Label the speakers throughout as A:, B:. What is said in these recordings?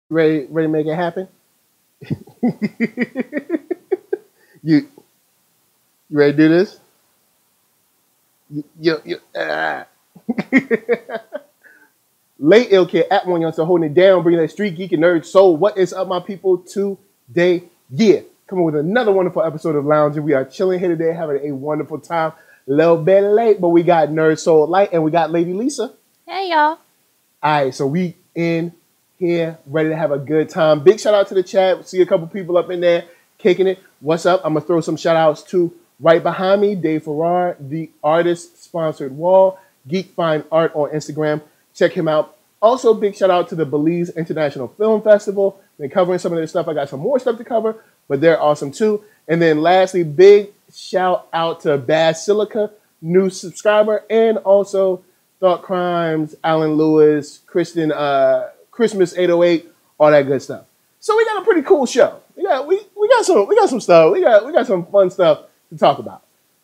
A: Ready to make it happen? you you ready to do this? You. Late ill kid at one young so holding it down, bringing that street geek and nerd soul. What is up, my people? Today, yeah, coming with another wonderful episode of Lounging. We are chilling here today, having a wonderful time. A little bit late, but we got Nerd Soul Light and we got Lady Lisa.
B: Hey, y'all.
A: All right, so we in here ready to have a good time. Big shout out to the chat. See a couple people up in there kicking it. What's up? I'm gonna throw some shout outs to right behind me, Dave Farrar, the artist sponsored wall, Geek Fine Art on Instagram. Check him out. Also, big shout out to the Belize International Film Festival. Been covering some of their stuff. I got some more stuff to cover, but they're awesome too. And then lastly, big shout out to Basilica, new subscriber, and also Thought Crimes, Alan Lewis, Kristen, Christmas 808, all that good stuff. So we got a pretty cool show. We got some stuff. We got some fun stuff to talk about.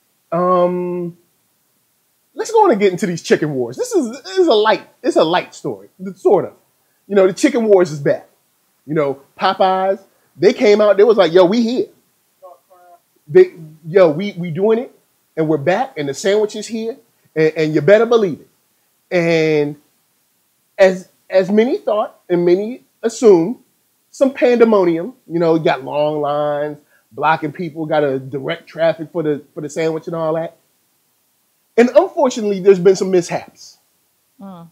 A: Let's go on and get into these chicken wars. This is a light story, sort of. You know, the chicken wars is back. You know, Popeyes, they came out, they was like, yo, we here. We doing it, and we're back, and the sandwich is here, and you better believe it. And as many thought and many assumed, some pandemonium. You know, you got long lines, blocking people, got to direct traffic for the sandwich and all that. And unfortunately, there's been some mishaps. All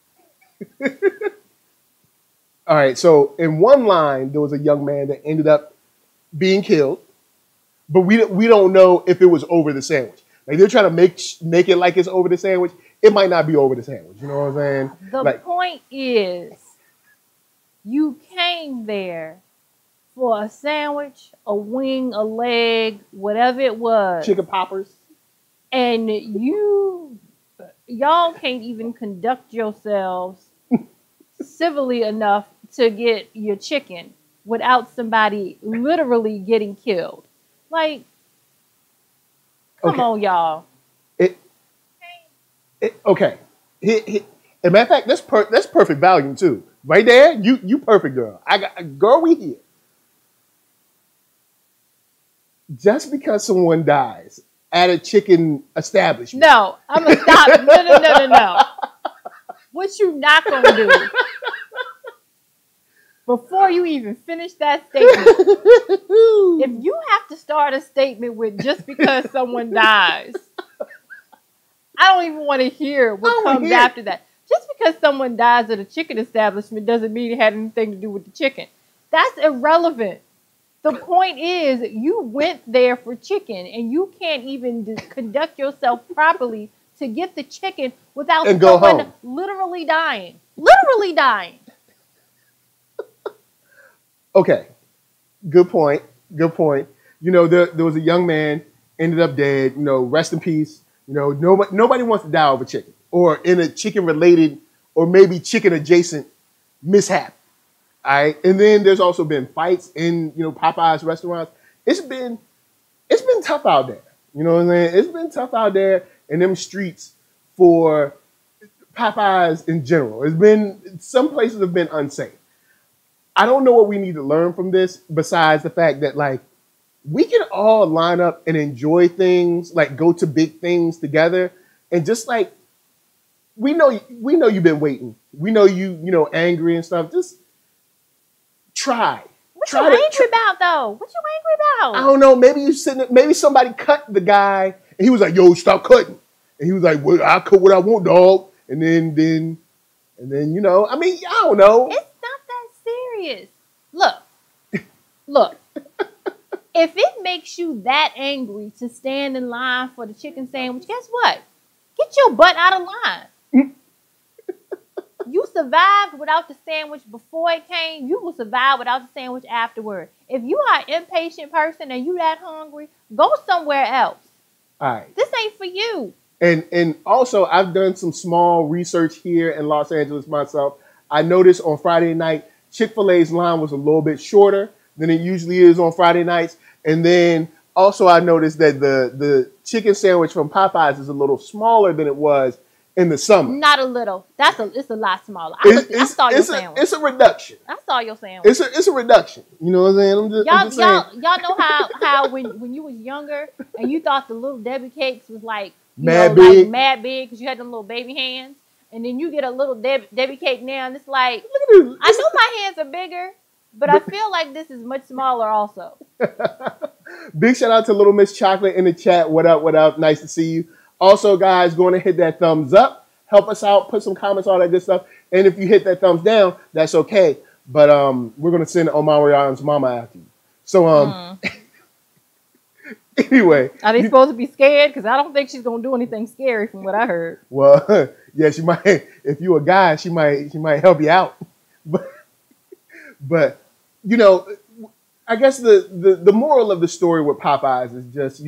A: right, so in one line, there was a young man that ended up being killed, but we don't know if it was over the sandwich. Like, they're trying to make it like it's over the sandwich. It might not be over the sandwich. You know what I'm saying?
B: The point is, you came there for a sandwich, a wing, a leg, whatever it was.
A: Chicken poppers.
B: And y'all can't even conduct yourselves civilly enough to get your chicken without somebody literally getting killed. Like, come on, y'all.
A: Okay. As a matter of fact, that's perfect value too. Right there, you perfect, girl. Girl, we here. Just because someone dies at a chicken establishment.
B: No, I'm gonna stop. No. What you not gonna do? Before you even finish that statement, if you have to start a statement with just because someone dies, I don't even want to hear what comes after that. Just because someone dies at a chicken establishment doesn't mean it had anything to do with the chicken. That's irrelevant. The point is, you went there for chicken, and you can't even conduct yourself properly to get the chicken without someone literally dying. Literally dying.
A: Okay. Good point. You know, there was a young man, ended up dead. You know, rest in peace. You know, nobody wants to die over chicken or in a chicken-related or maybe chicken-adjacent mishap. All right, and then there's also been fights in, you know, Popeyes restaurants. It's been tough out there. You know what I'm saying? It's been tough out there in them streets for Popeyes in general. Some places have been unsafe. I don't know what we need to learn from this besides the fact that, like, we can all line up and enjoy things, like go to big things together, and just like we know you've been waiting. We know you know, angry and stuff. Just try.
B: What you angry about though? What you angry about?
A: I don't know. Maybe somebody cut the guy, and he was like, "Yo, stop cutting," and he was like, "Well, I cut what I want, dog." And then you know, I mean, I don't know.
B: It's not that serious. Look. If it makes you that angry to stand in line for the chicken sandwich, guess what? Get your butt out of line. You survived without the sandwich before it came. You will survive without the sandwich afterward. If you are an impatient person and you that hungry, go somewhere else.
A: All right.
B: This ain't for you.
A: And also, I've done some small research here in Los Angeles myself. I noticed on Friday night, Chick-fil-A's line was a little bit shorter than it usually is on Friday nights. And then also I noticed that the chicken sandwich from Popeyes is a little smaller than it was in the summer.
B: Not a little. It's a lot smaller. I saw your sandwich.
A: It's a reduction.
B: I saw your sandwich.
A: It's a reduction. You know what I'm saying? I'm just saying.
B: Y'all know how when you was younger and you thought the little Debbie cakes was like
A: mad big
B: because you had them little baby hands, and then you get a little Debbie cake now, and it's like I know my hands are bigger, but I feel like this is much smaller also.
A: Big shout out to Little Miss Chocolate in the chat. What up? What up? Nice to see you. Also, guys, go on and hit that thumbs up. Help us out. Put some comments, all that good stuff. And if you hit that thumbs down, that's okay. But we're gonna send Omarion's mama after you. So anyway,
B: are they supposed to be scared? Because I don't think she's gonna do anything scary, from what I heard.
A: Well, yeah, she might. If you a guy, she might help you out. But you know, I guess the moral of the story with Popeyes is just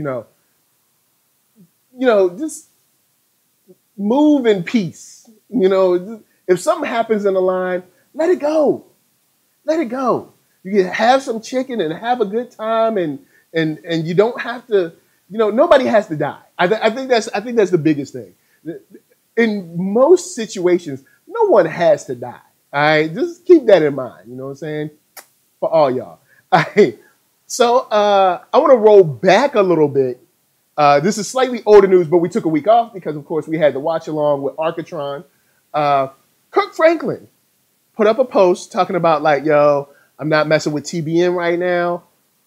A: just move in peace. You know, if something happens in the line, let it go. Let it go. You can have some chicken and have a good time, and you don't have to. Nobody has to die. I think that's the biggest thing. In most situations, no one has to die. All right, just keep that in mind. You know what I'm saying? For all y'all. All right. So I want to roll back a little bit. This is slightly older news, but we took a week off because, of course, we had the watch along with Arcatron. Kirk Franklin put up a post talking about like, yo, I'm not messing with TBN right now.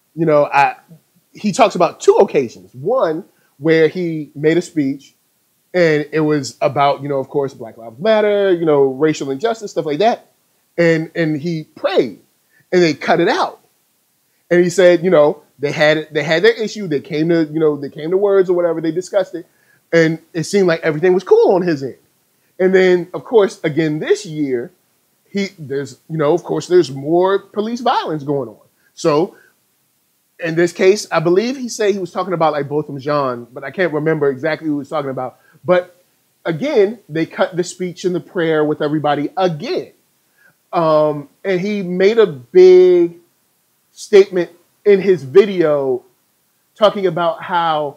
A: He talks about two occasions. One where he made a speech and it was about, of course, Black Lives Matter, racial injustice, stuff like that. And he prayed and they cut it out. And he said, they had their issue. They came to words or whatever. They discussed it. And it seemed like everything was cool on his end. And then, of course, again, this year, there's more police violence going on. So in this case, I believe he said he was talking about like Botham Jean, but I can't remember exactly who he was talking about. But again, they cut the speech and the prayer with everybody again. And he made a big statement in his video talking about how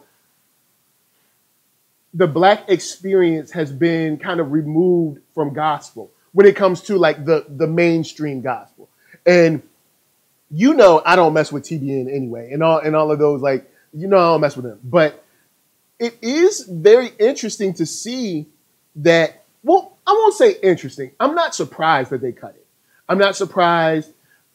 A: the Black experience has been kind of removed from gospel when it comes to like the mainstream gospel. And I don't mess with TBN anyway, and all of those, like, I don't mess with them. But it is very interesting to see that, well, I won't say interesting. I'm not surprised that they cut it. I'm not surprised.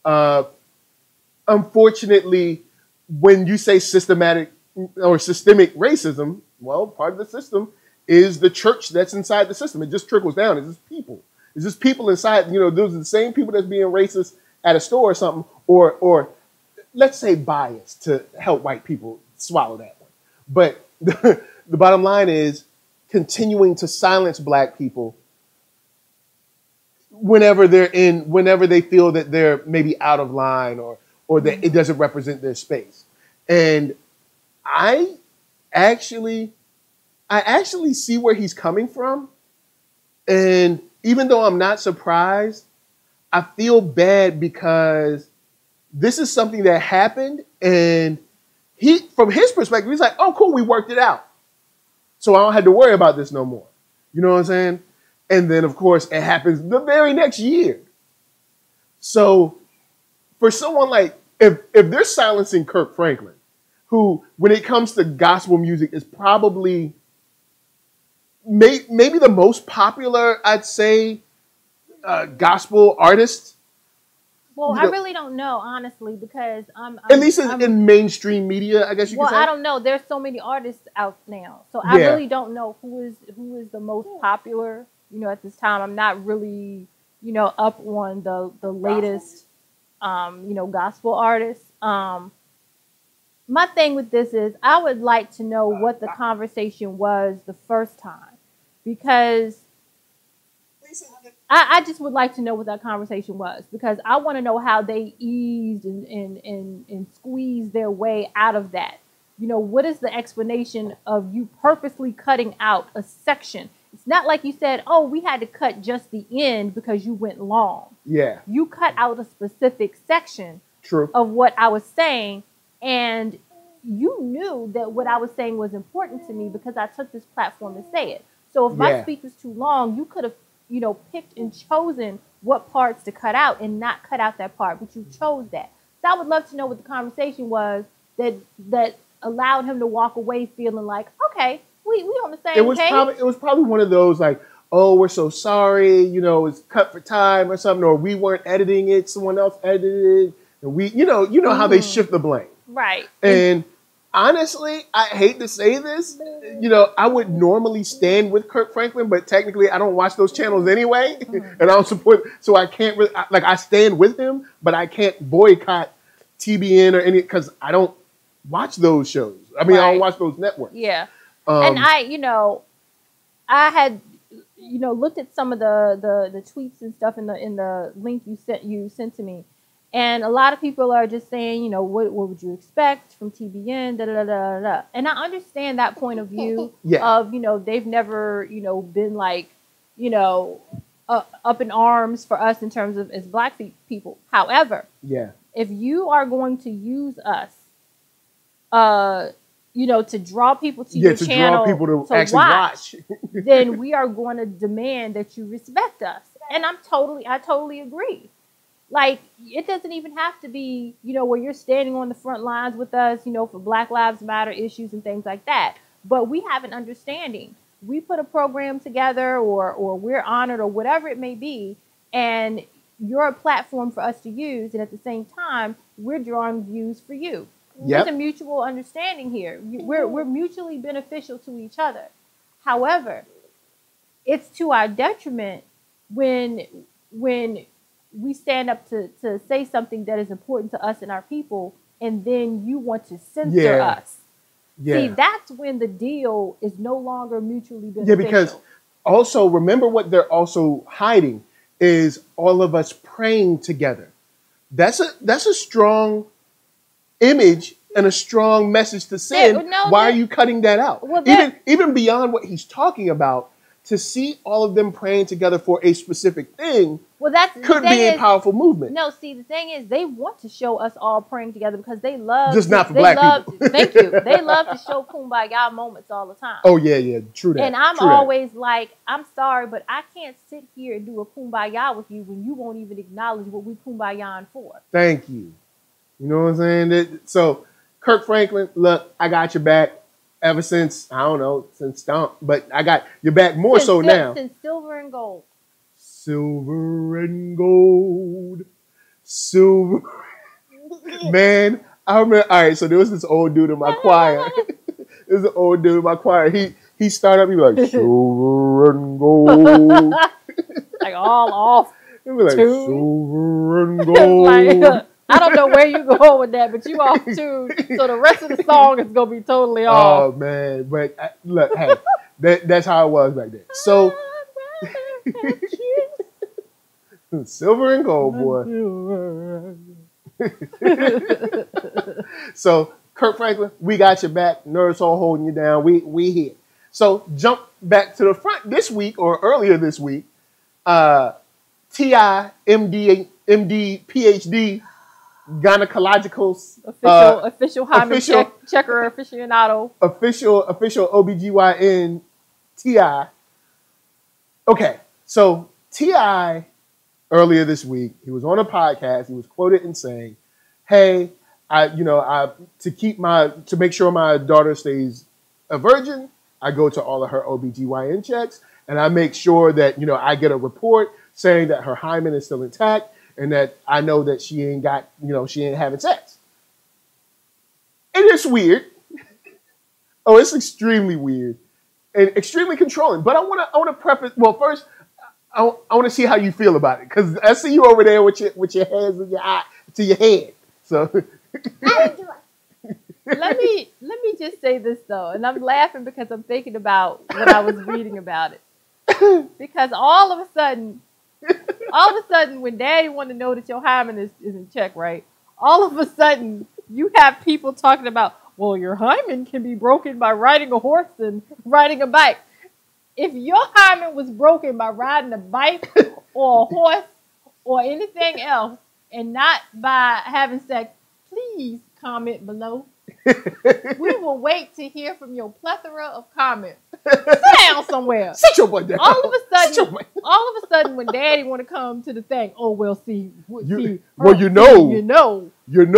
A: Unfortunately, when you say systemic racism, well, part of the system is the church that's inside the system. It just trickles down. It's just people. It's just people inside. Those are the same people that's being racist at a store or something, or let's say biased to help white people swallow that one. But the bottom line is continuing to silence Black people whenever they feel that they're maybe out of line or that it doesn't represent their space. And I actually see where he's coming from. And even though I'm not surprised, I feel bad because this is something that happened, and from his perspective, he's like, oh, cool, we worked it out. So I don't have to worry about this no more. You know what I'm saying? And then, of course, it happens the very next year. So for someone like, if they're silencing Kirk Franklin, who, when it comes to gospel music, is probably maybe the most popular, I'd say, gospel artist.
B: Well, I really don't know, honestly, because
A: at least in mainstream media, I guess you could say.
B: Well, I don't know. There's so many artists out now, so I really don't know who is the most popular. At this time, I'm not really up on the latest gospel artists. My thing with this is I would like to know what the conversation was the first time, because I just would like to know what that conversation was, because I want to know how they eased and squeezed their way out of that. What is the explanation of you purposely cutting out a section? It's not like you said, oh, we had to cut just the end because you went long.
A: Yeah.
B: You cut out a specific section
A: True.
B: of what I was saying, and you knew that what I was saying was important to me because I took this platform to say it. So if my speech was too long, you could have, picked and chosen what parts to cut out and not cut out that part, but you chose that. So I would love to know what the conversation was that allowed him to walk away feeling like, okay, we on the same page.
A: It was probably one of those like, oh, we're so sorry, it's cut for time or something, or we weren't editing it, someone else edited it, and we, how they shift the blame.
B: Right.
A: And honestly, I hate to say this, I would normally stand with Kirk Franklin, but technically I don't watch those channels anyway, and I don't support, so I can't really, I stand with him, but I can't boycott TBN or any, because I don't watch those shows. I mean, I don't watch those networks.
B: Yeah. And I had, looked at some of the tweets and stuff in the link you sent to me. And a lot of people are just saying, what would you expect from TBN, da, da, da, da, da. And I understand that point of view of, they've never, been like, up in arms for us in terms of as Black people. However, if you are going to use us, to draw people to your channel,
A: draw people to actually watch,
B: then we are going to demand that you respect us. And I totally agree. Like, it doesn't even have to be, where you're standing on the front lines with us, for Black Lives Matter issues and things like that. But we have an understanding. We put a program together or we're honored or whatever it may be, and you're a platform for us to use. And at the same time, we're drawing views for you. There's a mutual understanding here. We're mutually beneficial to each other. However, it's to our detriment when we stand up to say something that is important to us and our people, and then you want to censor us. See, that's when the deal is no longer mutually beneficial.
A: Yeah, because also, remember what they're also hiding is all of us praying together. That's a strong image and a strong message to send. Why are you cutting that out? Well, even beyond what he's talking about, to see all of them praying together for a specific thing could be a powerful movement.
B: No, see, the thing is, they want to show us all praying together because they love...
A: Just not for Black people.
B: Thank you. They love to show kumbaya moments all the time.
A: Oh, yeah, true that.
B: And I'm always like, I'm sorry, but I can't sit here and do a kumbaya with you when you won't even acknowledge what we kumbayaing for.
A: Thank you. You know what I'm saying? So, Kirk Franklin, look, I got your back. Ever since, I don't know, since Stomp, but I got your back more so now.
B: Since Silver and Gold.
A: Silver and Gold. Silver. Man, I remember, all right, so there was this old dude in my choir. There's an old dude in my choir. He started up, he was like, Silver and Gold.
B: Like all off.
A: He was like, Silver and Gold.
B: I don't know where you go with that, but you off tune. So the rest of the song is gonna be totally off.
A: Oh man, but look, hey, that's how it was back then. So Silver and Gold, boy. So Kirk Franklin, we got your back. Nerds all holding you down. We here. So jump back to the front this week or earlier this week. T.I., MD, PhD. Gynecologicals,
B: official hymen checker aficionado,
A: official OBGYN T.I. Okay, so T.I. earlier this week, he was on a podcast. He was quoted in saying, "Hey, to make sure my daughter stays a virgin, I go to all of her OBGYN checks, and I make sure that I get a report saying that her hymen is still intact." And that I know that she ain't having sex. It is weird. Oh, it's extremely weird and extremely controlling. But I want to preface. Well, first, I want to see how you feel about it because I see you over there with your hands in your eye to your head. So
B: let me just say this though, and I'm laughing because I'm thinking about what I was reading about it. Because all of a sudden, when Daddy wanted to know that your hymen is in check, right? All of a sudden, you have people talking about, well, your hymen can be broken by riding a horse and riding a bike. If your hymen was broken by riding a bike or a horse or anything else and not by having sex, please comment below. We will wait to hear from your plethora of comments. Sit down somewhere.
A: Sit your butt down.
B: All of a sudden, when Daddy want to come to the thing, oh well, see,
A: you
B: know,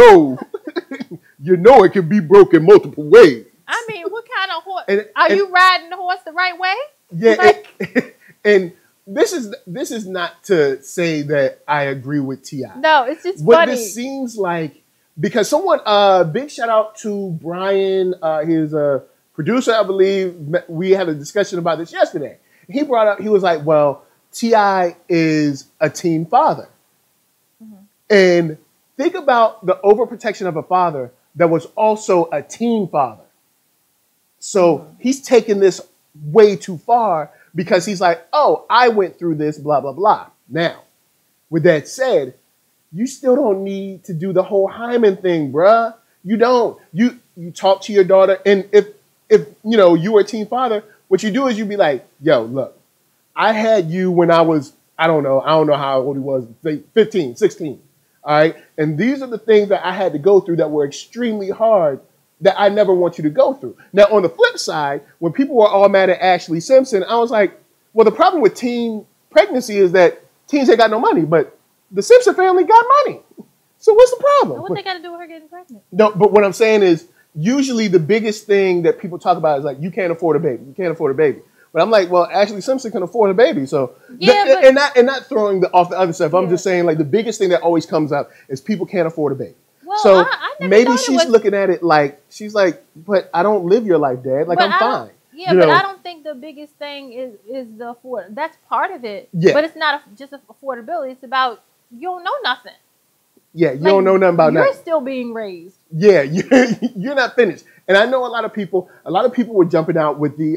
A: it can be broken multiple ways.
B: I mean, what kind of horse? Are you riding the horse the right way?
A: Yeah, like, and this is not to say that I agree with T.I.
B: No, it's just
A: what
B: funny.
A: This seems like, because someone, big shout out to Brian, his producer, I believe. We had a discussion about this yesterday. He brought up, he was like, well, T.I. is a teen father. Mm-hmm. And think about the overprotection of a father that was also a teen father. So he's taking this way too far because he's like, oh, I went through this, blah, blah, blah. Now, with that said, you still don't need to do the whole hymen thing, bruh. You don't. You talk to your daughter, and if you were a teen father, what you do is you be like, yo, look, I had you when I was, I don't know how old he was, 15, 16. All right. And these are the things that I had to go through that were extremely hard that I never want you to go through. Now, on the flip side, when people were all mad at Ashley Simpson, I was like, well, the problem with teen pregnancy is that teens ain't got no money, but the Simpson family got money. So what's the problem?
B: What they got to do with her getting pregnant?
A: No, but what I'm saying is usually the biggest thing that people talk about is like, you can't afford a baby. You can't afford a baby. But I'm like, well, Ashley Simpson can afford a baby. So,
B: yeah,
A: and not throwing off the other stuff. I'm just saying, like, the biggest thing that always comes up is people can't afford a baby.
B: Well,
A: so
B: I
A: maybe she's looking at it like, she's like, but I don't live your life, Dad. Like, I'm fine.
B: Yeah, but I don't think the biggest thing is the afford. That's part of it. Yeah. But it's not just affordability. It's about, you don't know nothing.
A: Yeah, you don't know nothing about nothing.
B: You're still being raised.
A: Yeah, you're not finished. And I know a lot of people were jumping out with the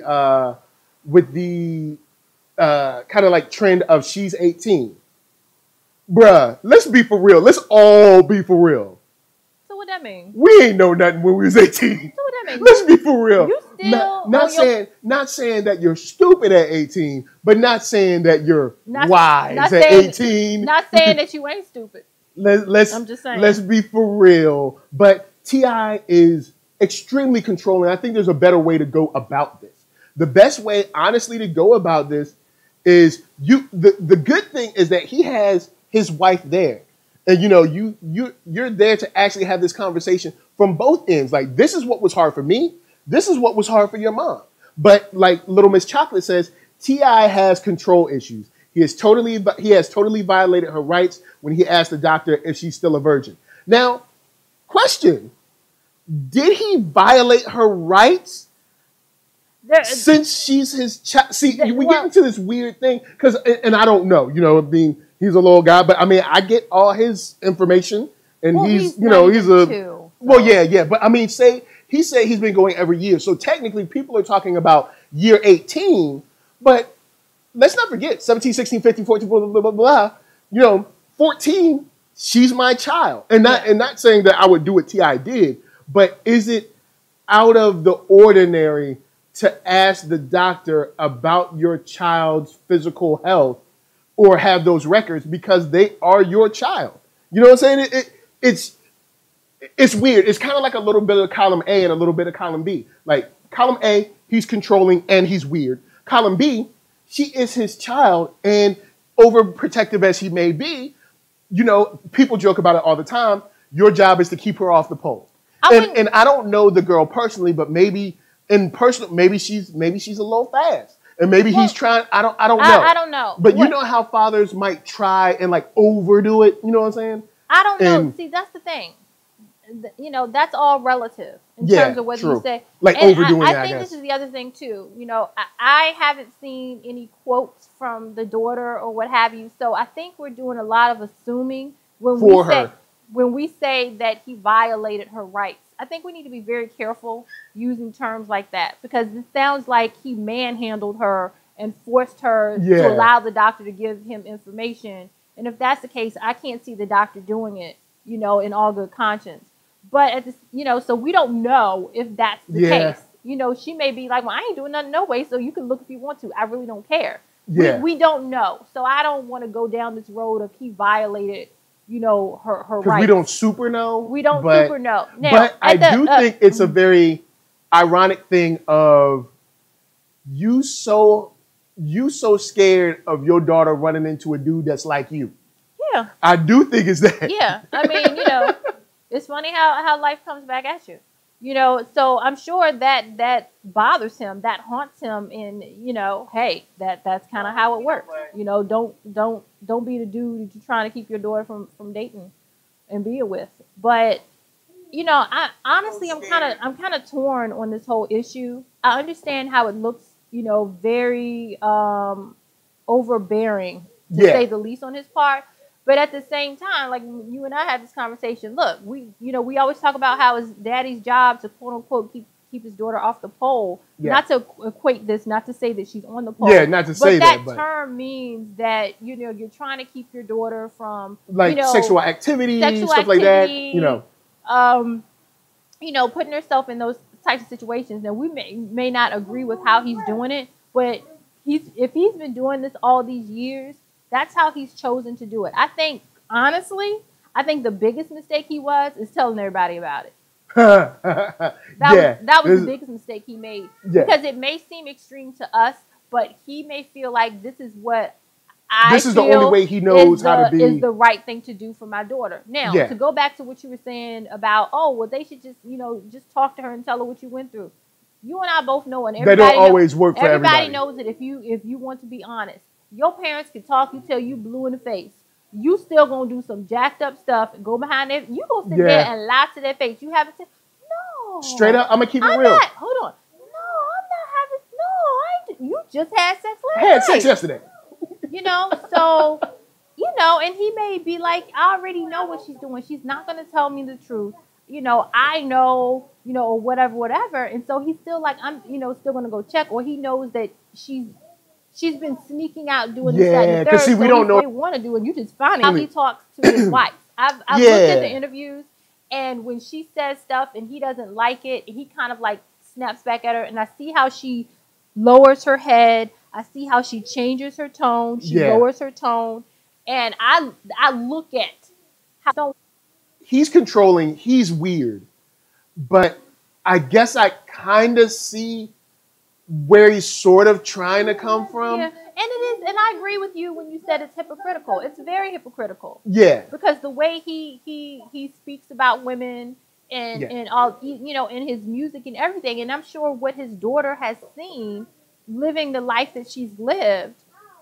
A: kind of like trend of she's 18. Bruh, let's be for real. Let's all be for real.
B: So what that mean?
A: We ain't know nothing when we was 18.
B: So what that mean?
A: Let's be for real.
B: You still
A: not saying that you're stupid at 18, but not saying that you're wise at 18.
B: Not saying that you ain't stupid.
A: I'm just saying. Let's be for real. But T.I. is extremely controlling. I think there's a better way to go about this. The best way, honestly, to go about this is the good thing is that he has his wife there. And you're there to actually have this conversation from both ends. Like, this is what was hard for me. This is what was hard for your mom. But like Little Miss Chocolate says, T.I. has control issues. He has totally violated her rights when he asked the doctor if she's still a virgin. Now, question, did he violate her rights since she's his child? See, we get into this weird thing because, and I don't know, he's a little guy, but I mean, I get all his information and he's yeah. But I mean, he said he's been going every year. So technically people are talking about year 18, but let's not forget 17, 16, 15, 14, blah, blah, blah, blah. 14, she's my child. And not saying that I would do what T.I. did, but is it out of the ordinary to ask the doctor about your child's physical health or have those records because they are your child? You know what I'm saying? It's weird. It's kind of like a little bit of column A and a little bit of column B. Like column A, he's controlling and he's weird. Column B, she is his child, and overprotective as he may be, people joke about it all the time. Your job is to keep her off the pole. And I don't know the girl personally, but maybe she's a little fast, and maybe he's trying. I don't know.
B: I don't know.
A: But you know how fathers might try and like overdo it. You know what I'm saying?
B: I don't know. See, that's the thing. That's all relative in terms of whether you say
A: like overdoing it.
B: I think this is the other thing too. I haven't seen any quotes from the daughter or what have you, so I think we're doing a lot of assuming when we say that he violated her rights. I think we need to be very careful using terms like that because it sounds like he manhandled her and forced her to allow the doctor to give him information. And if that's the case, I can't see the doctor doing it, in all good conscience. But so we don't know if that's the case. She may be like, well, I ain't doing nothing no way, so you can look if you want to. I really don't care. Yeah. We don't know. So I don't want to go down this road of he violated her
A: because
B: rights.
A: we don't super know.
B: We don't super know. Now,
A: but I do think it's a very ironic thing of you so scared of your daughter running into a dude that's like you.
B: Yeah.
A: I do think it's that.
B: Yeah. I mean, it's funny how life comes back at you. So I'm sure that bothers him, that haunts him, and hey, that's kind of how it works. Don't be the dude that you're trying to keep your daughter from dating and being with. But I honestly I'm kind of torn on this whole issue. I understand how it looks, very overbearing to say the least on his part. But at the same time, like you and I had this conversation, look, we always talk about how it's daddy's job to quote unquote keep his daughter off the pole. Yeah. Not to equate this, not to say that she's on the pole.
A: Yeah, not to say that.
B: But that term means that, you're trying to keep your daughter from
A: sexual activity, stuff like that.
B: Putting herself in those types of situations. Now we may not agree with how he's doing it, but if he's been doing this all these years, that's how he's chosen to do it. I think, honestly, the biggest mistake he is telling everybody about it. That was the biggest mistake he made. Yeah. Because it may seem extreme to us, but he may feel like this is what
A: this is the only way he knows how to be.
B: Is the right thing to do for my daughter. Now, to go back to what you were saying about, they should just, just talk to her and tell her what you went through. You and I both know, and everybody
A: they don't always work for everybody.
B: Everybody knows that if you want to be honest, your parents can talk you till you blue in the face. You still gonna do some jacked up stuff and go behind it. You gonna sit there and lie to their face. You haven't said no.
A: Straight up, I'm gonna keep it real.
B: Hold on. No, I'm not having. No, you just had sex last night.
A: I had sex yesterday.
B: So, and he may be like, I already know what she's doing. She's not going to tell me the truth. I know, or whatever. And so he's still like, I'm, still going to go check. Or he knows that she's been sneaking out doing this, that, and the third.
A: See, we don't know.
B: They want to do, and you just find how he talks to his wife. I've looked at the interviews, and when she says stuff and he doesn't like it, he kind of like snaps back at her. And I see how she lowers her head. I see how she changes her tone. She lowers her tone. And I look at how
A: he's controlling. He's weird. But I guess I kind of see where he's sort of trying to come from.
B: Yeah, and it is. And I agree with you when you said it's hypocritical. It's very hypocritical.
A: Yeah.
B: Because the way he speaks about women and all, in his music and everything. And I'm sure what his daughter has seen living the life that she's lived,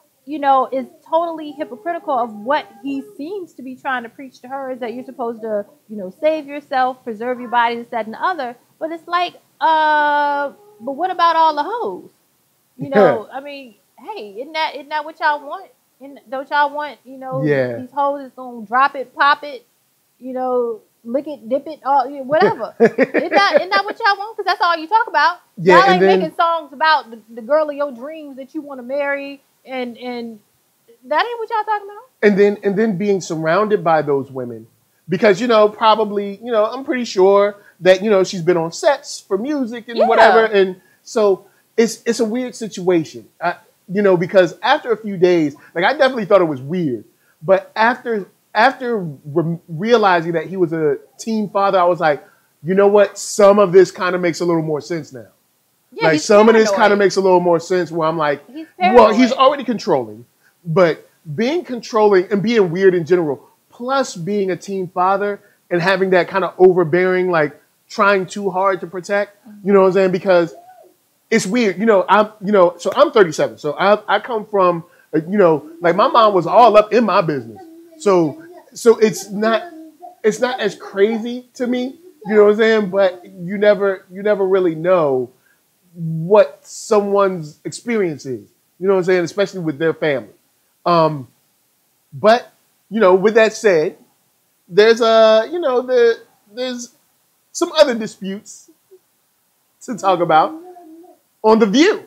B: is totally hypocritical of what he seems to be trying to preach to her, is that you're supposed to, save yourself, preserve your body, this, that, and the other. But it's like, but what about all the hoes? I mean, hey, isn't that what y'all want? Don't y'all want, these hoes is gonna drop it, pop it, lick it, dip it, whatever. Isn't that what y'all want? Because that's all you talk about.
A: Yeah,
B: y'all ain't making songs about the girl of your dreams that you want to marry, and that ain't what y'all talking about.
A: And then being surrounded by those women, because probably I'm pretty sure that she's been on sets for music and whatever, and so it's a weird situation, because after a few days, like I definitely thought it was weird, but after realizing that he was a teen father, I was like, you know what? Some of this kind of makes a little more sense now.
B: Yeah,
A: like some of this kind of makes a little more sense where I'm like, he's already controlling, but being controlling and being weird in general, plus being a teen father and having that kind of overbearing, like trying too hard to protect, you know what I'm saying? Because it's weird. So I'm 37. So I come from, like my mom was all up in my business. So it's not as crazy to me, you know what I'm saying? But you never really know what someone's experience is, you know what I'm saying? Especially with their family. But with that said, there's there's some other disputes to talk about on The View.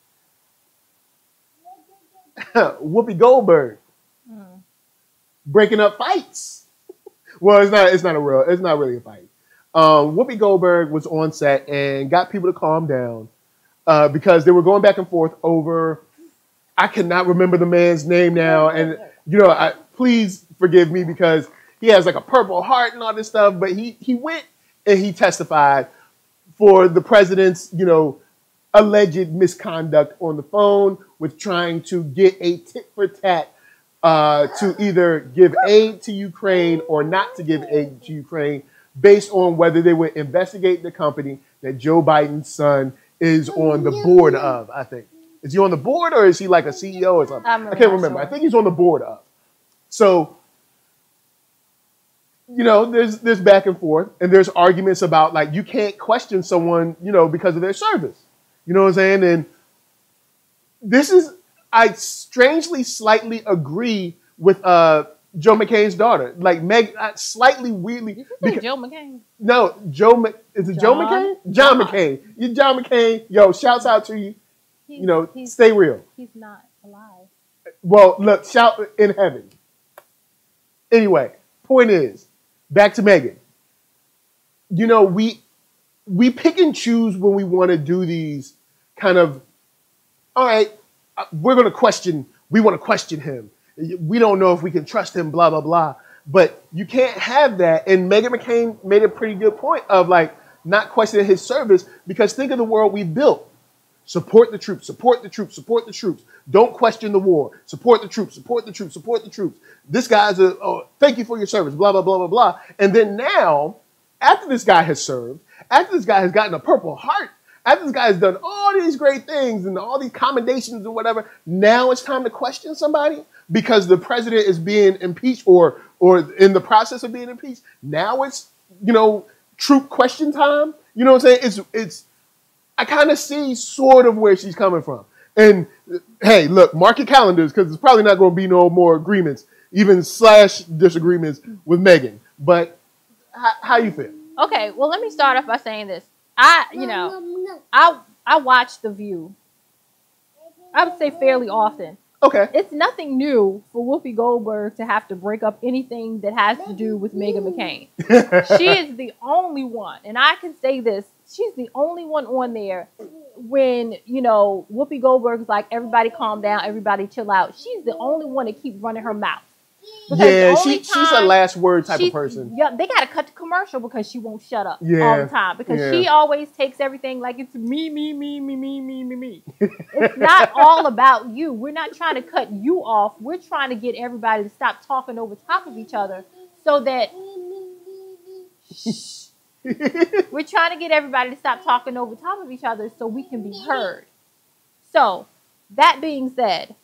A: Whoopi Goldberg breaking up fights. Well, it's not really a fight. Whoopi Goldberg was on set and got people to calm down because they were going back and forth over, I cannot remember the man's name now, and please forgive me because he has like a Purple Heart and all this stuff. But he went and he testified for the president's, alleged misconduct on the phone with trying to get a tit for tat to either give aid to Ukraine or not to give aid to Ukraine based on whether they would investigate the company that Joe Biden's son is on the board of, I think. Is he on the board or is he like a CEO or something? I can't remember. Sure. I think he's on the board of. So, there's back and forth, and there's arguments about, like, you can't question someone, because of their service. You know what I'm saying? And this is, I strangely slightly agree with Joe McCain's daughter. Like, slightly weirdly.
B: Did you say Joe McCain?
A: No, is it Joe McCain? John McCain. You John McCain. Yo, shouts out to you. Stay real.
B: He's not alive.
A: Well, look, shout in heaven. Anyway, point is, back to Meghan. We pick and choose when we want to do these kind of, all right, we want to question him. We don't know if we can trust him, blah, blah, blah. But you can't have that. And Meghan McCain made a pretty good point of, like, not questioning his service, because think of the world we built. Support the troops, support the troops, support the troops. Don't question the war. Support the troops, support the troops, support the troops. This guy's thank you for your service, blah, blah, blah, blah, blah. And then now, after this guy has served, after this guy has gotten a Purple Heart, after this guy has done all these great things and all these commendations and whatever, now it's time to question somebody because the president is being impeached or in the process of being impeached. Now it's, troop question time. You know what I'm saying? It's I kind of see sort of where she's coming from. And hey, look, mark your calendars because there's probably not going to be no more agreements, even / disagreements with Meghan. But how you feel?
B: Okay, well, let me start off by saying this. I watch The View. I would say fairly often.
A: Okay.
B: It's nothing new for Whoopi Goldberg to have to break up anything that has to do with Meghan McCain. She is the only one, and I can say this, she's the only one on there when, Whoopi Goldberg's like, everybody calm down, everybody chill out. She's the only one that keeps running her mouth.
A: Yeah, she's a last word type of person.
B: Yeah, they got to cut the commercial because she won't shut up all the time. Because she always takes everything like it's me. It's not all about you. We're not trying to cut you off. We're trying to get everybody to stop talking over top of each other so that... We're trying to get everybody to stop talking over top of each other so we can be heard. So, that being said,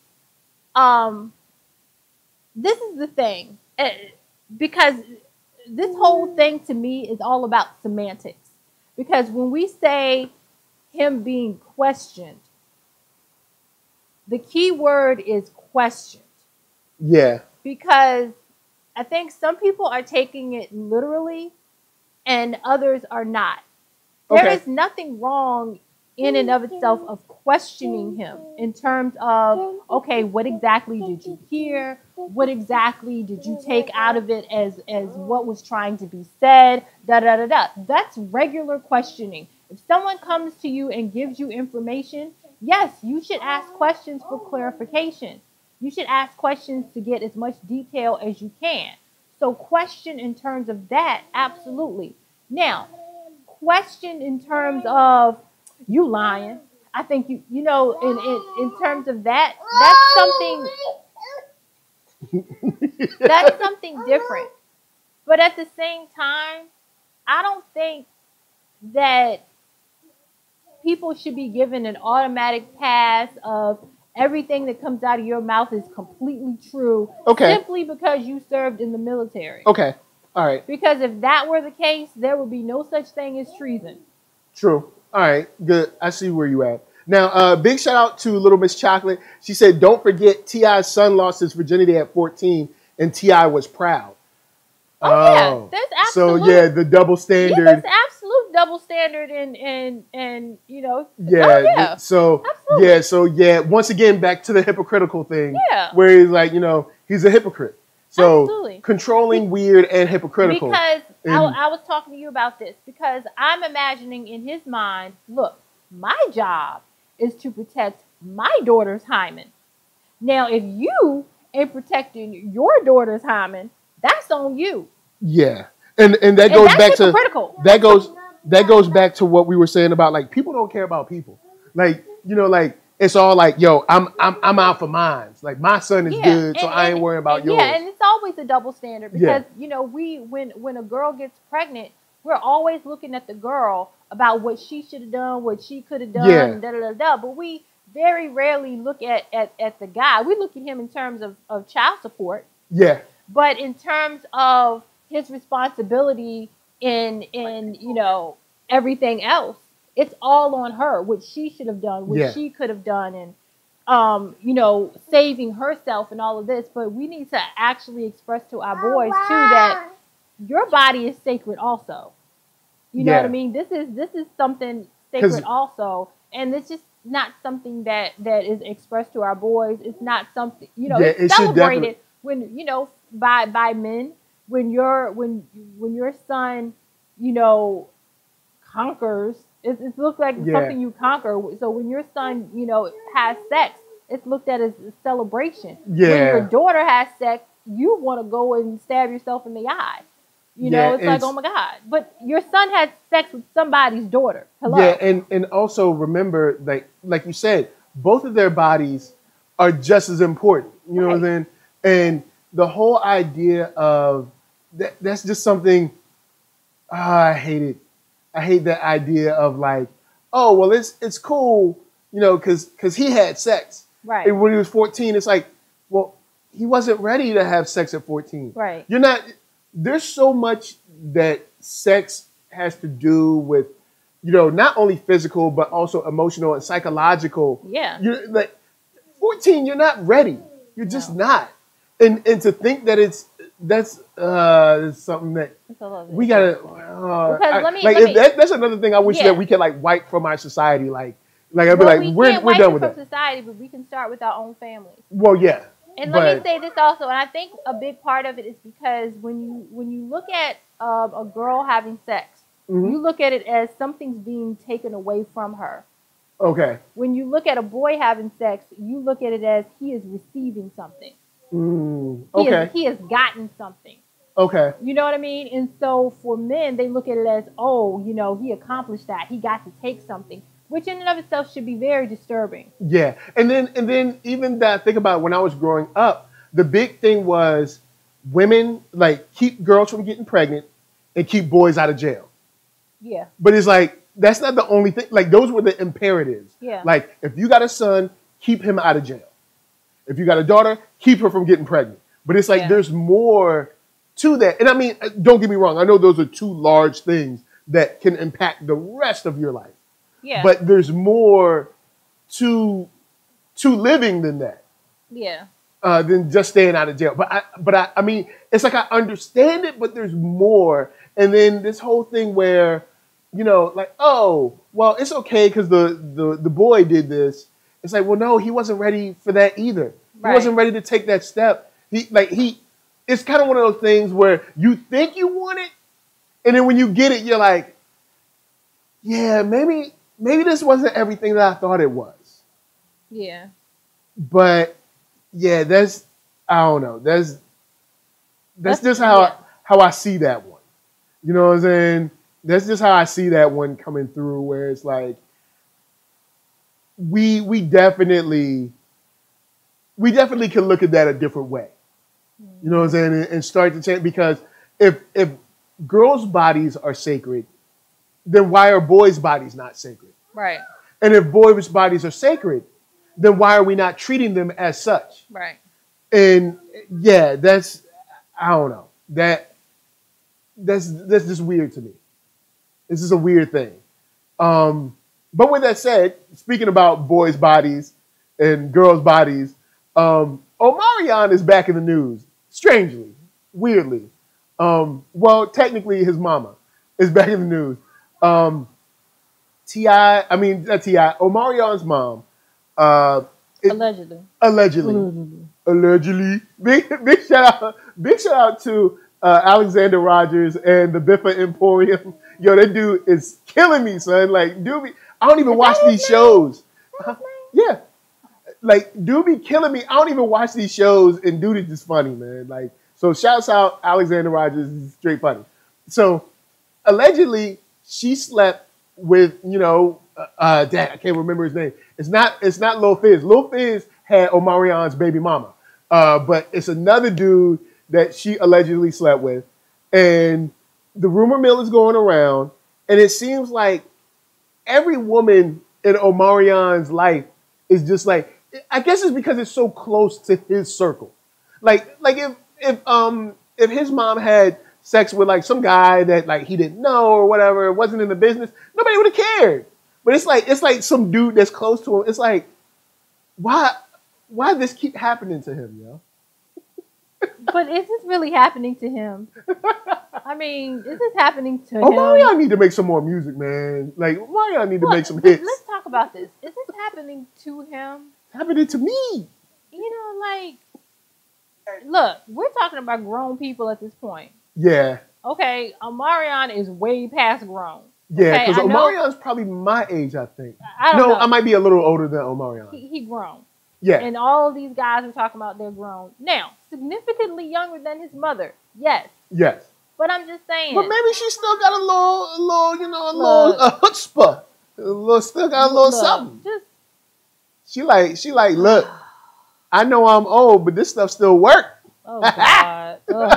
B: this is the thing, because this whole thing to me is all about semantics. Because when we say him being questioned, the key word is questioned.
A: Yeah.
B: Because I think some people are taking it literally and others are not. There is nothing wrong in and of itself of questioning him in terms of, okay, what exactly did you hear? What exactly did you take out of it as what was trying to be said? That's regular questioning. If someone comes to you and gives you information, yes, you should ask questions for clarification. You should ask questions to get as much detail as you can. So question in terms of that, absolutely. Now, question in terms of you lying. I think in terms of that, that's something different. But at the same time, I don't think that people should be given an automatic pass of everything that comes out of your mouth is completely true simply because you served in the military.
A: Okay. All right.
B: Because if that were the case, there would be no such thing as treason.
A: True. All right. Good. I see where you at. Now, big shout out to Little Miss Chocolate. She said, don't forget T.I.'s son lost his virginity at 14 and T.I. was proud.
B: Yeah. There's absolute.
A: So, yeah, the double standard.
B: Yeah, there's absolute double standard and
A: Yeah. So,
B: absolutely.
A: once again, back to the hypocritical thing.
B: Yeah.
A: Where he's like, he's a hypocrite. So,
B: absolutely.
A: Controlling, weird, and hypocritical.
B: Because I was talking to you about this. Because I'm imagining in his mind, look, my job is to protect my daughter's hymen. Now, if you ain't protecting your daughter's hymen, that's on you.
A: Yeah, and that
B: And
A: goes
B: that's
A: back to
B: hypocritical.
A: that goes back to what we were saying about like people don't care about people. Like like it's all like yo, I'm out for mine. Like my son is
B: Yeah,
A: good, so I ain't worrying about yours.
B: Yeah, and it's always a double standard
A: Yeah.
B: because we when a girl gets pregnant, we're always looking at the girl about what she should have done, what she could have done,
A: Yeah.
B: da da da da. But we very rarely look at the guy. We look at him in terms of child support,
A: Yeah,
B: but in terms of his responsibility in everything else, it's all on her. What she should have done, what
A: Yeah.
B: she could have done, and saving herself and all of this. But we need to actually express to our boys too that your body is sacred also. You know
A: Yeah.
B: what I mean? This is something
A: 'Cause-
B: sacred also, and it's just not something that is expressed to our boys. It's not something
A: Yeah, it
B: it's
A: should
B: celebrated when by men when your son conquers. It looks like
A: Yeah.
B: something you conquer. So when your son has sex, it's looked at as a celebration.
A: Yeah.
B: When your daughter has sex, you want to go and stab yourself in the eye.
A: Yeah,
B: it's like,
A: it's-
B: oh my God. But your son had sex with somebody's daughter. Hello.
A: yeah, and also remember like you said, both of their bodies are just as important. You know what I'm saying? And the whole idea of that's just something I hate it. I hate that idea of like, oh well, it's cool, because he had sex.
B: Right.
A: And when he was 14, it's like, well, he wasn't ready to have sex at 14.
B: Right.
A: You're not. There's so much that sex has to do with, not only physical but also emotional and psychological.
B: Yeah.
A: You're like 14. You're not ready. You're just
B: No.
A: not. And to think that that's something that
B: It's a little
A: we
B: bit
A: gotta.
B: Because let me-
A: That's another thing I wish
B: Yeah.
A: that we could like wipe from our society. Like I'd be
B: Well,
A: like,
B: we
A: we're
B: can't
A: we're
B: wipe
A: done
B: it
A: with
B: from
A: that.
B: society, but we can start with our own families.
A: Well, yeah.
B: And let me
A: But-
B: say this also, and I think a big part of it is because when you look at a girl having sex,
A: Mhm.
B: you look at it as something's being taken away from her.
A: Okay.
B: When you look at a boy having sex, you look at it as he is receiving something.
A: Okay.
B: He has gotten something.
A: Okay.
B: You know what I mean? And so for men, they look at it as, oh, he accomplished that. He got to take something, which in and of itself should be very disturbing.
A: Yeah. And then even that, think about when I was growing up, the big thing was women like keep girls from getting pregnant and keep boys out of jail.
B: Yeah.
A: But it's like that's not the only thing. Like those were the imperatives.
B: Yeah.
A: Like if you got a son, keep him out of jail. If you got a daughter, keep her from getting pregnant. But it's like
B: Yeah.
A: there's more to that. And I mean, don't get me wrong. I know those are two large things that can impact the rest of your life.
B: Yeah.
A: But there's more to living than that.
B: Yeah.
A: Than just staying out of jail. But I mean, it's like I understand it, but there's more. And then this whole thing where, like, oh, well, it's okay because the boy did this. It's like, well, no, he wasn't ready for that either.
B: Right.
A: He wasn't ready to take that step. It's kind of one of those things where you think you want it, and then when you get it, you're like, yeah, maybe this wasn't everything that I thought it was.
B: Yeah.
A: But yeah, I don't know. That's just
B: yeah.
A: how I see that one. You know what I'm saying? That's just how I see that one coming through, where it's like we definitely can look at that a different way. You know what I'm saying? And start to change, because if girls' bodies are sacred, then why are boys' bodies not sacred?
B: Right.
A: And if boys' bodies are sacred, then why are we not treating them as such?
B: Right.
A: And yeah, I don't know. That's just weird to me. This is a weird thing. But with that said, speaking about boys' bodies and girls' bodies, Omarion is back in the news. Strangely, weirdly. Well, technically his mama is back in the news. Not T.I., Omarion's mom.
B: Allegedly.
A: Allegedly. Big shout out to Alexander Rogers and the Biffa Emporium. Yo, that dude is killing me, son. Like, dude, I don't even watch these shows. Yeah. Like, dude be killing me. I don't even watch these shows, and dude is just funny, man. Like, So shouts out Alexander Rogers. Is straight funny. So allegedly she slept with dang, I can't remember his name. It's not Lil Fizz. Lil Fizz had Omarion's baby mama, but it's another dude that she allegedly slept with, and the rumor mill is going around, and it seems like every woman in Omarion's life is just like, I guess it's because it's so close to his circle. Like if his mom had sex with like some guy that like he didn't know or whatever, wasn't in the business, nobody would have cared. But it's like some dude that's close to him. It's like, why this keep happening to him, yo?
B: But is this really happening to him? I mean, is this happening to him?
A: Omarion need to make some more music, man. Like, Omarion need to make some hits.
B: Let's talk about this. Is this happening to him?
A: It's happening to me.
B: Like, look, we're talking about grown people at this point.
A: Yeah.
B: Okay, Omarion is way past grown.
A: Yeah, because Omarion's probably my age, I think.
B: I don't know.
A: I might be a little older than Omarion.
B: He grown.
A: Yeah.
B: And all of these guys we're talking about, they're grown. Now, significantly younger than his mother. Yes.
A: Yes.
B: But I'm just saying.
A: But maybe she still got a little chutzpah. Still got a little something. She like, look, I know I'm old, but this stuff still work.
B: Oh, God.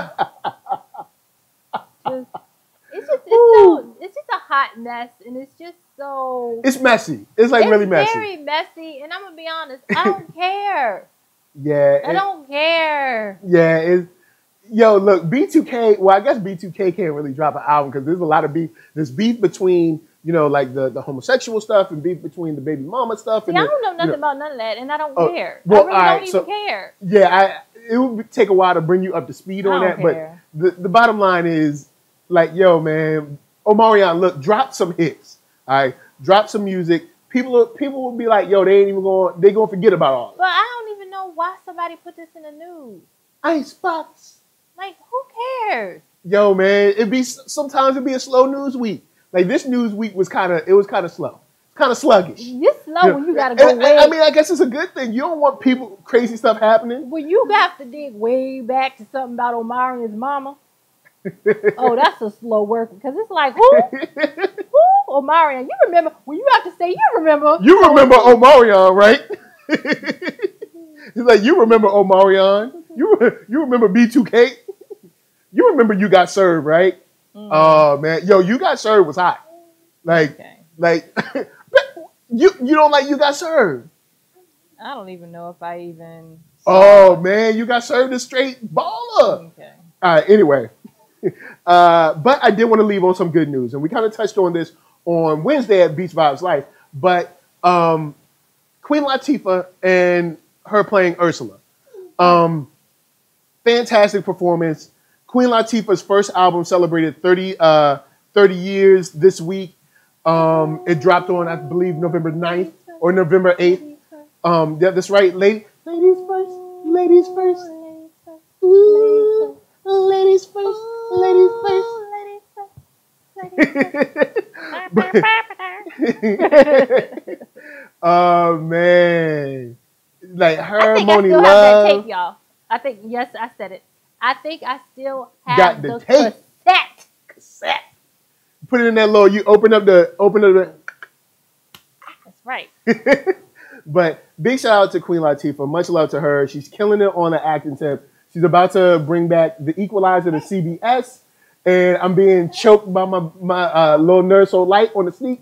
B: It's just a hot mess, and it's just so...
A: It's messy. It's really messy.
B: It's very messy, and I'm going to be honest, I don't care.
A: Yeah.
B: I don't care.
A: Yeah, yo, look, B2K, well, I guess B2K can't really drop an album because there's a lot of beef. There's beef between, like the homosexual stuff and beef between the baby mama stuff.
B: See,
A: and
B: I don't know nothing about none of that, and I don't care.
A: Well,
B: I really don't even care.
A: Yeah, it would take a while to bring you up to speed on that,
B: care.
A: But the bottom line is, like, yo, man, Omarion, look, drop some hits, all right? Drop some music. People will be like, yo, they going to forget about all this.
B: But I don't even know why somebody put this in the news.
A: Icebox.
B: Like, who cares?
A: Yo, man, sometimes it'd be a slow news week. Like, this news week was kind of slow. It's kind of sluggish.
B: You're slow when you got to go way.
A: I mean, I guess it's a good thing. You don't want crazy stuff happening.
B: Well, you have to dig way back to something about Omarion's mama. Oh, that's a slow work because it's like, who? Omarion. You remember when you have to say you remember.
A: You remember Omarion, right? He's like, you remember Omarion. You remember B2K. You remember You Got Served, right? Oh, man. Yo, You Got Served was hot. Like, you don't like You Got Served.
B: I don't even know if I even.
A: Oh, man. You Got Served is straight baller. Okay. All right. Anyway. But I did want to leave on some good news. And we kind of touched on this on Wednesday at Beach Vibes Life. But Queen Latifah and her playing Ursula. Fantastic performance. Queen Latifah's first album celebrated 30 years this week. It dropped on, I believe, November 9th or November 8th. Yeah, that's right. Ladies first. Ladies first. Ooh, ladies first. Ladies first. Oh, man. Like her, Moni Love. I still have that tape,
B: y'all. I think, yes, I said it. I think I still have the tape.
A: Cassette. Put it in that little, you open up the.
B: That's right.
A: But big shout out to Queen Latifah. Much love to her. She's killing it on the acting tip. She's about to bring back The Equalizer to CBS. And I'm being choked by my little nerd so light on the sneak.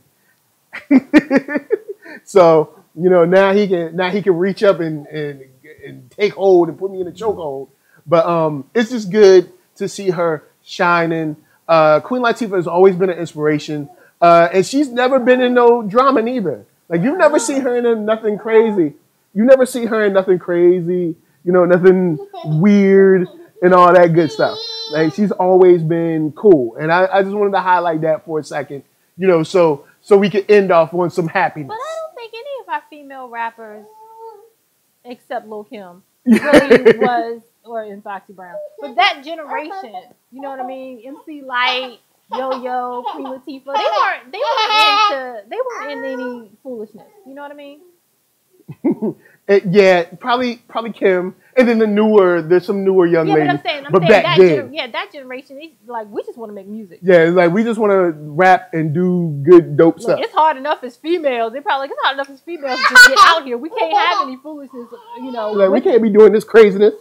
A: So, now he can reach up and take hold and put me in a chokehold. But it's just good to see her shining. Queen Latifah has always been an inspiration. And she's never been in no drama neither. Like, you've never seen her in nothing crazy. You never see her in nothing crazy, nothing weird and all that good stuff. Like, she's always been cool. And I just wanted to highlight that for a second, so we can end off on some happiness.
B: But I don't think any of our female rappers, except Lil' Kim, really was, or in Foxy Brown, but that generation, you know what I mean? MC Lyte, Yo-Yo, Queen Latifah, they weren't in any foolishness. You know what I mean?
A: Yeah, probably Kim. And then there's some newer young ladies.
B: But I'm saying
A: back then,
B: that generation, like, we just want to make music.
A: Yeah, it's like we just want to rap and do good, dope stuff.
B: It's hard enough as females. They're probably like, it's hard enough as females to just get out here. We can't have any foolishness, you know.
A: Like, we can't be doing this craziness.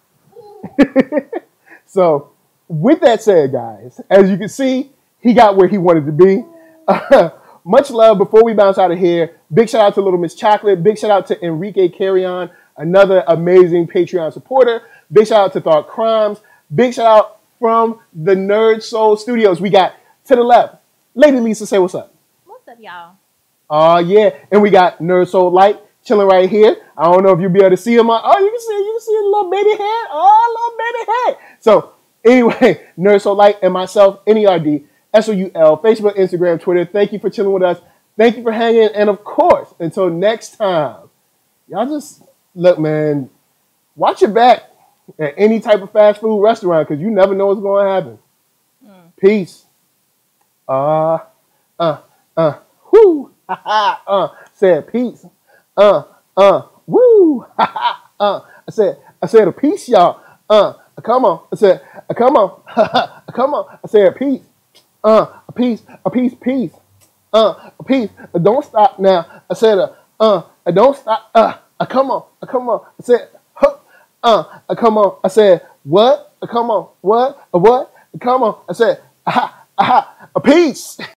A: So, with that said, guys, as you can see, he got where he wanted to be. Much love. Before we bounce out of here, big shout out to Little Miss Chocolate. Big shout out to Enrique Carrion, another amazing Patreon supporter. Big shout out to Thought Crimes. Big shout out from the Nerd Soul Studios. We got to the left, Lady Lisa, say what's up.
B: What's up, y'all?
A: Oh, yeah. And we got Nerd Soul Light chilling right here. I don't know if you'll be able to see him. Oh, you can see a little baby head. Oh, little baby head. So, anyway, Nerd Soul Light and myself, NERD, SOUL, Facebook, Instagram, Twitter. Thank you for chilling with us. Thank you for hanging. And, of course, until next time, y'all just, look, man, watch your back at any type of fast food restaurant because you never know what's going to happen. Peace. Whoo, said peace. Woo, I said a peace, y'all. Come on. I said, come on. Come on. I said peace. A peace. A peace. Don't stop now. I said, don't stop. Come on. I said, come on. I said, what? Come on. What? Come on. I said, a peace.